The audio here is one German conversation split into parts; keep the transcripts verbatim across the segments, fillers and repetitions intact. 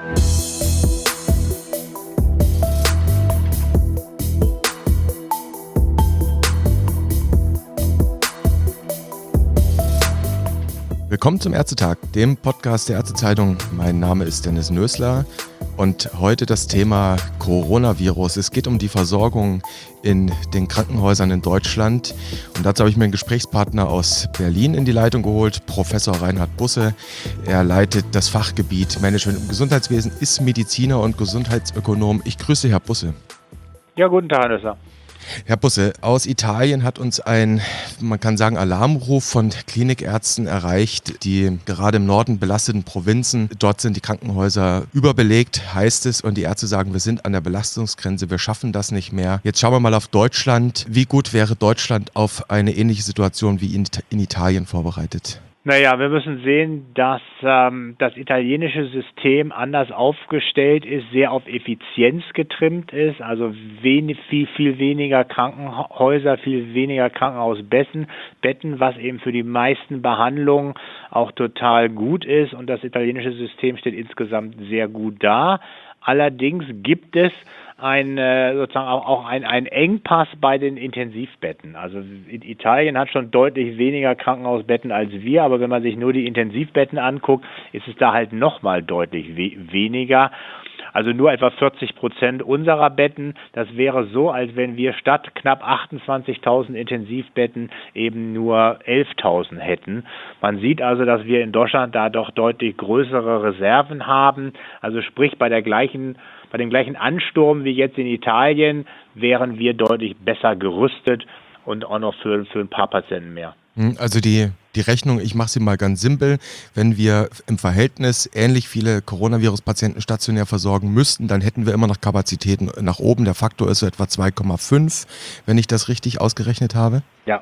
Willkommen zum Ärztetag, dem Podcast der Ärztezeitung. Mein Name ist Dennis Nösler und heute das Thema Coronavirus. Es geht um die Versorgung in den Krankenhäusern in Deutschland. Und dazu habe ich mir einen Gesprächspartner aus Berlin in die Leitung geholt, Professor Reinhard Busse. Er leitet das Fachgebiet Management im Gesundheitswesen, ist Mediziner und Gesundheitsökonom. Ich grüße Herr Busse. Ja, guten Tag, Herr Nösler. Herr Busse, aus Italien hat uns ein, man kann sagen, Alarmruf von Klinikärzten erreicht, die gerade im Norden belasteten Provinzen, dort sind die Krankenhäuser überbelegt, heißt es, und die Ärzte sagen, wir sind an der Belastungsgrenze, wir schaffen das nicht mehr. Jetzt schauen wir mal auf Deutschland. Wie gut wäre Deutschland auf eine ähnliche Situation wie in, in Italien vorbereitet? Naja, wir müssen sehen, dass ähm, das italienische System anders aufgestellt ist, sehr auf Effizienz getrimmt ist, also wenig, viel, viel weniger Krankenhäuser, viel weniger Krankenhausbetten, Betten, was eben für die meisten Behandlungen auch total gut ist, und das italienische System steht insgesamt sehr gut da. Allerdings gibt es ein, sozusagen auch, auch ein, ein Engpass bei den Intensivbetten. Also Italien hat schon deutlich weniger Krankenhausbetten als wir, aber wenn man sich nur die Intensivbetten anguckt, ist es da halt nochmal deutlich we- weniger. Also nur etwa vierzig Prozent unserer Betten. Das wäre so, als wenn wir statt knapp achtundzwanzigtausend Intensivbetten eben nur elftausend hätten. Man sieht also, dass wir in Deutschland da doch deutlich größere Reserven haben. Also sprich, bei der gleichen Bei dem gleichen Ansturm wie jetzt in Italien wären wir deutlich besser gerüstet und auch noch für, für ein paar Patienten mehr. Also die, die Rechnung, ich mache sie mal ganz simpel, wenn wir im Verhältnis ähnlich viele Coronavirus-Patienten stationär versorgen müssten, dann hätten wir immer noch Kapazitäten nach oben. Der Faktor ist so etwa zwei Komma fünf, wenn ich das richtig ausgerechnet habe. Ja.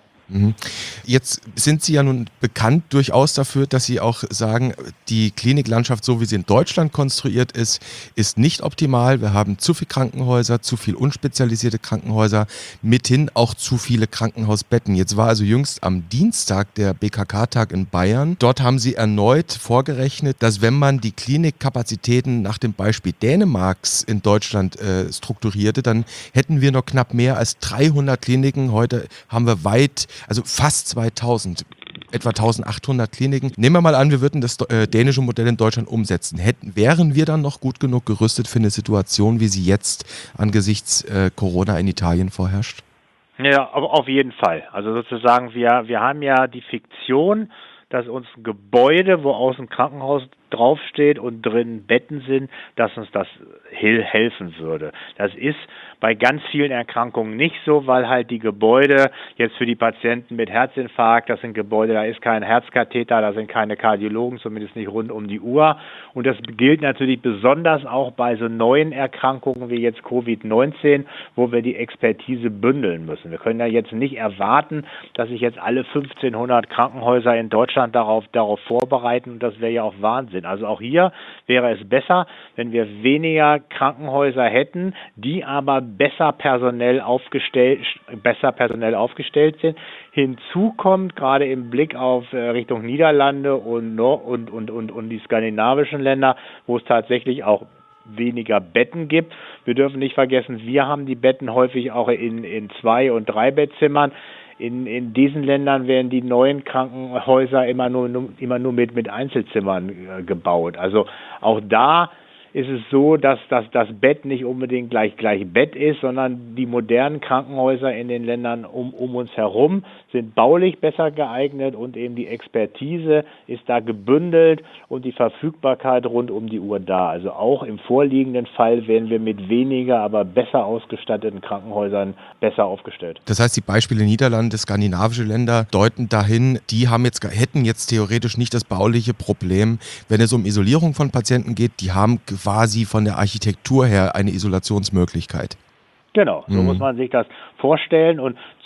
Jetzt sind Sie ja nun bekannt durchaus dafür, dass Sie auch sagen, die Kliniklandschaft, so wie sie in Deutschland konstruiert ist, ist nicht optimal. Wir haben zu viele Krankenhäuser, zu viel unspezialisierte Krankenhäuser, mithin auch zu viele Krankenhausbetten. Jetzt war also jüngst am Dienstag der B K K-Tag in Bayern. Dort haben Sie erneut vorgerechnet, dass wenn man die Klinikkapazitäten nach dem Beispiel Dänemarks in Deutschland äh, strukturierte, dann hätten wir noch knapp mehr als dreihundert Kliniken. Heute haben wir weit Also fast zweitausend, etwa eintausendachthundert Kliniken. Nehmen wir mal an, wir würden das äh, dänische Modell in Deutschland umsetzen. Hätten, wären wir dann noch gut genug gerüstet für eine Situation, wie sie jetzt angesichts äh, Corona in Italien vorherrscht? Ja, aber auf jeden Fall. Also sozusagen, wir, wir haben ja die Fiktion, dass uns ein Gebäude, wo außen Krankenhaus draufsteht und drin Betten sind, dass uns das hel- helfen würde. Das ist bei ganz vielen Erkrankungen nicht so, weil halt die Gebäude jetzt für die Patienten mit Herzinfarkt, das sind Gebäude, da ist kein Herzkatheter, da sind keine Kardiologen, zumindest nicht rund um die Uhr. Und das gilt natürlich besonders auch bei so neuen Erkrankungen wie jetzt Covid neunzehn, wo wir die Expertise bündeln müssen. Wir können ja jetzt nicht erwarten, dass sich jetzt alle fünfzehnhundert Krankenhäuser in Deutschland darauf, darauf vorbereiten, und das wäre ja auch Wahnsinn. Also auch hier wäre es besser, wenn wir weniger Krankenhäuser hätten, die aber besser personell aufgestellt, besser personell aufgestellt sind. Hinzu kommt, gerade im Blick auf äh, Richtung Niederlande und, Nord- und, und, und, und die skandinavischen Länder, wo es tatsächlich auch weniger Betten gibt. Wir dürfen nicht vergessen, wir haben die Betten häufig auch in, in Zwei- und Drei-Bettzimmern. In, in diesen Ländern werden die neuen Krankenhäuser immer nur, immer nur mit, mit Einzelzimmern äh, gebaut. Also auch da ist es so, dass, dass das Bett nicht unbedingt gleich, gleich Bett ist, sondern die modernen Krankenhäuser in den Ländern um, um uns herum sind baulich besser geeignet, und eben die Expertise ist da gebündelt und die Verfügbarkeit rund um die Uhr da. Also auch im vorliegenden Fall wären wir mit weniger, aber besser ausgestatteten Krankenhäusern besser aufgestellt. Das heißt, die Beispiele Niederlande, skandinavische Länder deuten dahin, die haben jetzt, hätten jetzt theoretisch nicht das bauliche Problem, wenn es um Isolierung von Patienten geht, die haben quasi von der Architektur her eine Isolationsmöglichkeit. Genau, so mhm. muss man sich das vorstellen, und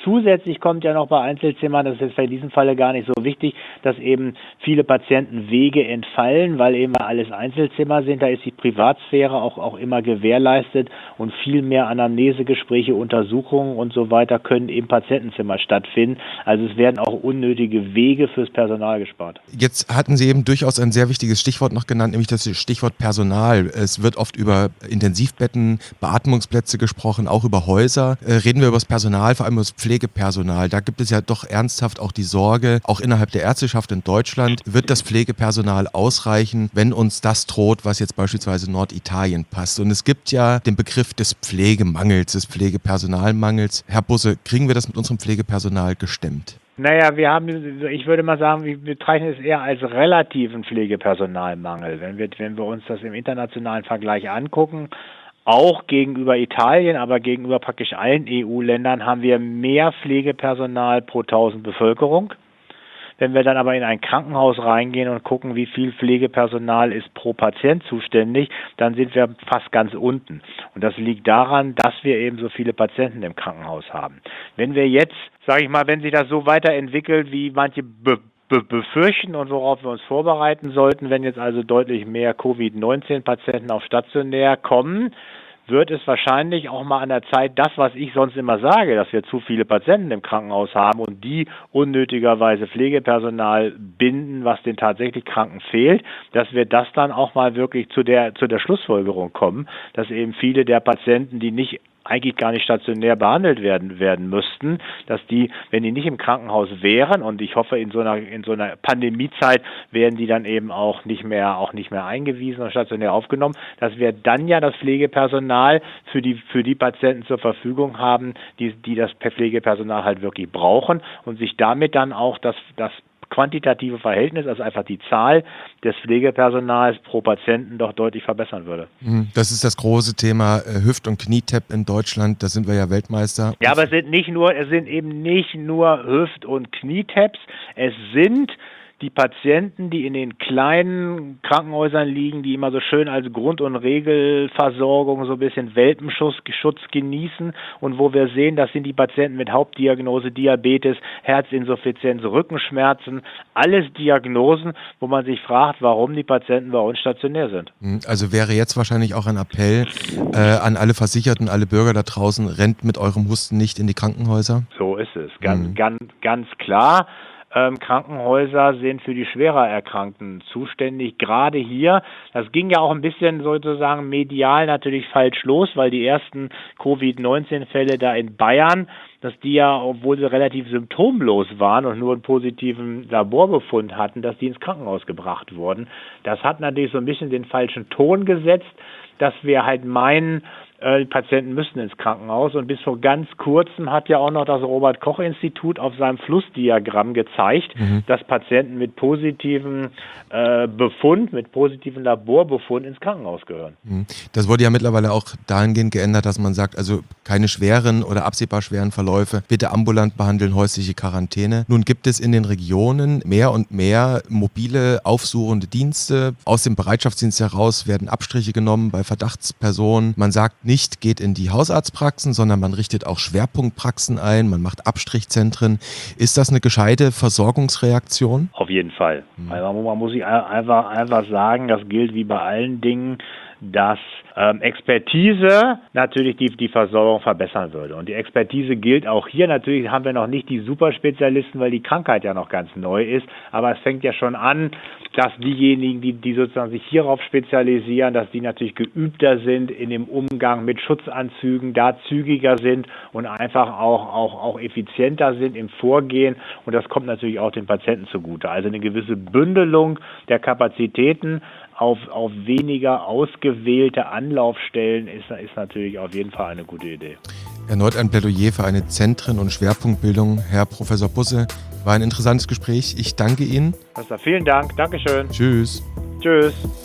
zusätzlich kommt ja noch bei Einzelzimmern, das ist jetzt in diesem Falle gar nicht so wichtig, dass eben viele Patientenwege entfallen, weil eben alles Einzelzimmer sind. Da ist die Privatsphäre auch, auch immer gewährleistet und viel mehr Anamnesegespräche, Untersuchungen und so weiter können im Patientenzimmer stattfinden. Also es werden auch unnötige Wege fürs Personal gespart. Jetzt hatten Sie eben durchaus ein sehr wichtiges Stichwort noch genannt, nämlich das Stichwort Personal. Es wird oft über Intensivbetten, Beatmungsplätze gesprochen, auch über Häuser. Äh, reden wir über das Personal, vor allem über das Pflegepersonal. Da gibt es ja doch ernsthaft auch die Sorge, auch innerhalb der Ärzteschaft in Deutschland, wird das Pflegepersonal ausreichen, wenn uns das droht, was jetzt beispielsweise Norditalien passt. Und es gibt ja den Begriff des Pflegemangels, des Pflegepersonalmangels. Herr Busse, kriegen wir das mit unserem Pflegepersonal gestemmt? Naja, wir haben, ich würde mal sagen, wir bezeichnen es eher als relativen Pflegepersonalmangel. Wenn wir, wenn wir uns das im internationalen Vergleich angucken, auch gegenüber Italien, aber gegenüber praktisch allen E U-Ländern haben wir mehr Pflegepersonal pro tausend Bevölkerung. Wenn wir dann aber in ein Krankenhaus reingehen und gucken, wie viel Pflegepersonal ist pro Patient zuständig, dann sind wir fast ganz unten. Und das liegt daran, dass wir eben so viele Patienten im Krankenhaus haben. Wenn wir jetzt, sage ich mal, wenn sich das so weiterentwickelt, wie manche be be befürchten und worauf wir uns vorbereiten sollten, wenn jetzt also deutlich mehr Covid neunzehn Patienten auf stationär kommen, wird es wahrscheinlich auch mal an der Zeit, das, was ich sonst immer sage, dass wir zu viele Patienten im Krankenhaus haben und die unnötigerweise Pflegepersonal binden, was den tatsächlich Kranken fehlt, dass wir das dann auch mal wirklich zu der, zu der Schlussfolgerung kommen, dass eben viele der Patienten, die nicht eigentlich gar nicht stationär behandelt werden werden müssten, dass die, wenn die nicht im Krankenhaus wären, und ich hoffe in so einer in so einer Pandemiezeit werden die dann eben auch nicht mehr auch nicht mehr eingewiesen und stationär aufgenommen, dass wir dann ja das Pflegepersonal für die für die Patienten zur Verfügung haben, die die das Pflegepersonal halt wirklich brauchen und sich damit dann auch das das quantitative Verhältnis, also einfach die Zahl des Pflegepersonals pro Patienten doch deutlich verbessern würde. Das ist das große Thema Hüft- und Knietap in Deutschland, da sind wir ja Weltmeister. Ja, aber es sind nicht nur, es sind eben nicht nur Hüft- und Knietaps, es sind die Patienten, die in den kleinen Krankenhäusern liegen, die immer so schön als Grund- und Regelversorgung so ein bisschen Welpenschutz Schutz genießen und wo wir sehen, das sind die Patienten mit Hauptdiagnose Diabetes, Herzinsuffizienz, Rückenschmerzen, alles Diagnosen, wo man sich fragt, warum die Patienten bei uns stationär sind. Also wäre jetzt wahrscheinlich auch ein Appell äh, an alle Versicherten, alle Bürger da draußen, rennt mit eurem Husten nicht in die Krankenhäuser? So ist es, ganz, mhm. ganz, ganz klar. Ähm, Krankenhäuser sind für die schwerer Erkrankten zuständig. Gerade hier, das ging ja auch ein bisschen sozusagen medial natürlich falsch los, weil die ersten Covid neunzehn Fälle da in Bayern, dass die ja, obwohl sie relativ symptomlos waren und nur einen positiven Laborbefund hatten, dass die ins Krankenhaus gebracht wurden. Das hat natürlich so ein bisschen den falschen Ton gesetzt, dass wir halt meinen, die Patienten müssen ins Krankenhaus und bis vor ganz kurzem hat ja auch noch das Robert-Koch-Institut auf seinem Flussdiagramm gezeigt, mhm. dass Patienten mit positiven äh, Befund, mit positiven Laborbefund ins Krankenhaus gehören. Das wurde ja mittlerweile auch dahingehend geändert, dass man sagt, also keine schweren oder absehbar schweren Verläufe, bitte ambulant behandeln, häusliche Quarantäne. Nun gibt es in den Regionen mehr und mehr mobile aufsuchende Dienste. Aus dem Bereitschaftsdienst heraus werden Abstriche genommen bei Verdachtspersonen. Man sagt nicht, geht in die Hausarztpraxen, sondern man richtet auch Schwerpunktpraxen ein, man macht Abstrichzentren. Ist das eine gescheite Versorgungsreaktion? Auf jeden Fall. Mhm. Also man muss sich einfach, einfach sagen, das gilt wie bei allen Dingen, dass ähm, Expertise natürlich die, die Versorgung verbessern würde. Und die Expertise gilt auch hier. Natürlich haben wir noch nicht die Superspezialisten, weil die Krankheit ja noch ganz neu ist. Aber es fängt ja schon an, dass diejenigen, die, die sozusagen sich hierauf spezialisieren, dass die natürlich geübter sind in dem Umgang mit Schutzanzügen, da zügiger sind und einfach auch, auch, auch effizienter sind im Vorgehen. Und das kommt natürlich auch den Patienten zugute. Also eine gewisse Bündelung der Kapazitäten auf, auf weniger ausgewählte Anlaufstellen ist, ist natürlich auf jeden Fall eine gute Idee. Erneut ein Plädoyer für eine Zentren- und Schwerpunktbildung. Herr Professor Busse, war ein interessantes Gespräch. Ich danke Ihnen. Vielen Dank. Dankeschön. Tschüss. Tschüss.